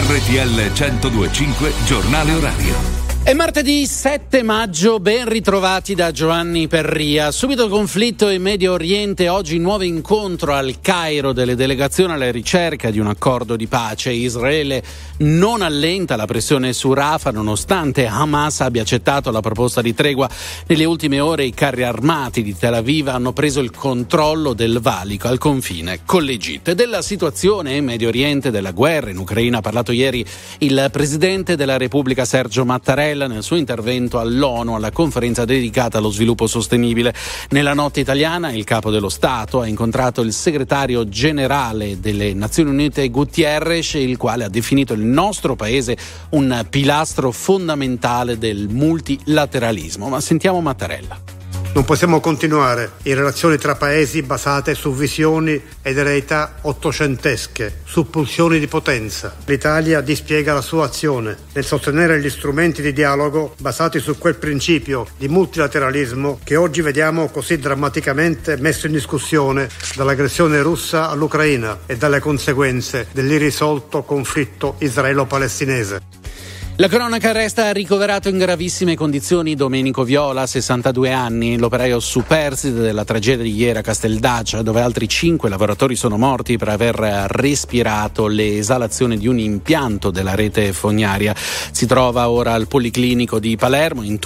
RTL 102.5 Giornale Orario. È martedì 7 maggio, ben ritrovati da Giovanni Perria. Subito il conflitto in Medio Oriente, oggi nuovo incontro al Cairo delle delegazioni alla ricerca di un accordo di pace. Israele non allenta la pressione su Rafah nonostante Hamas abbia accettato la proposta di tregua. Nelle ultime ore i carri armati di Tel Aviv hanno preso il controllo del valico al confine con l'Egitto. Della situazione in Medio Oriente, della guerra in Ucraina ha parlato ieri il presidente della Repubblica Sergio Mattarella nel suo intervento all'ONU alla conferenza dedicata allo sviluppo sostenibile. Nella notte italiana il capo dello Stato ha incontrato il segretario generale delle Nazioni Unite Guterres, il quale ha definito il nostro paese un pilastro fondamentale del multilateralismo. Ma sentiamo Mattarella. Non possiamo continuare in relazioni tra paesi basate su visioni ed eredità ottocentesche, su pulsioni di potenza. L'Italia dispiega la sua azione nel sostenere gli strumenti di dialogo basati su quel principio di multilateralismo che oggi vediamo così drammaticamente messo in discussione dall'aggressione russa all'Ucraina e dalle conseguenze dell'irrisolto conflitto israelo-palestinese. La cronaca resta ricoverato in gravissime condizioni Domenico Viola, 62 anni, l'operaio superstite della tragedia di ieri a Casteldacia, dove altri 5 lavoratori sono morti per aver respirato le esalazioni di un impianto della rete fognaria. Si trova ora al Policlinico di Palermo, in